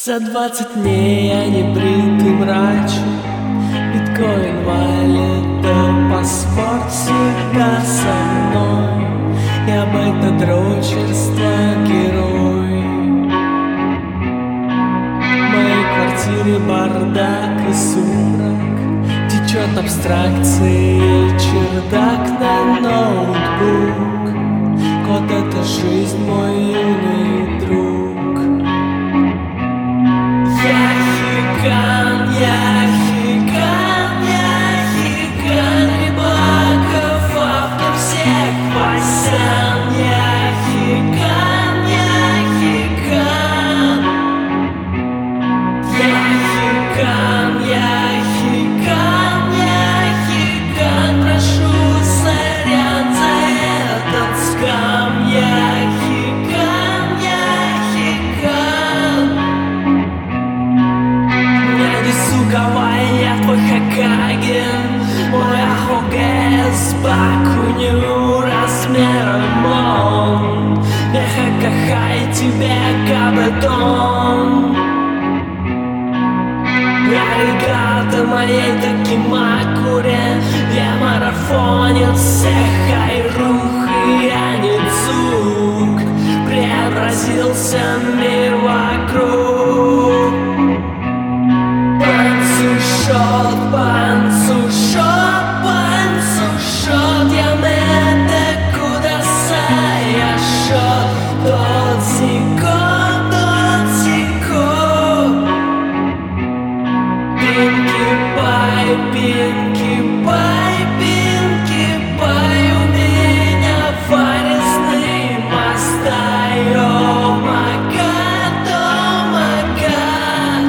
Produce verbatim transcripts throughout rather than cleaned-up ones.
За двадцать дней я не брит и мрачен, биткоин валит, да паспорт всегда со мной. Я бета-дрочерство герой. В моей квартире бардак и сумрак, течет абстракции, чердак на ноутбук. Код — это жизнь, мой юный друг. Я хикан, я хикан, я хикан, Рыбаков, автор всех пасян. Я хикан, я хикан, я хикан, я хикан, я хикан. Прошу сорян за этот скам. Я хикан, я хикан. Гавайи, я твой Хокаген, мой АХГС, Бакуню размером он. Я хакахай тебе кабетон. Аригато моей такимакуре, я марафонец всех айрух, и я не цук. Преобразился мир вокруг. Шот, панцушот, панцушот, я мете куда сая шот, тот сико, тот сико. Пинки пай, пинки пай, пинки пай, у меня фарисный мастай, о май гад, о май гад.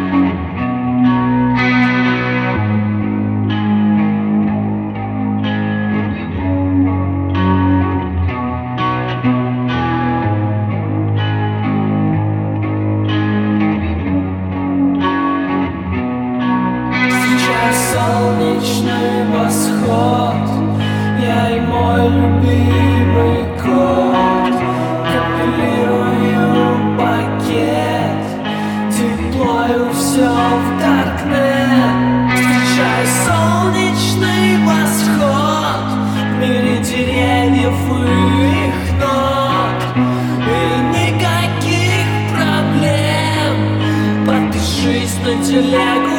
Солнечный восход, я и мой любимый кот. Компилирую пакет, деплою все в даркнет. Встречаю солнечный восход в мире деревьев и их нот. И никаких проблем. Подпишись на телегу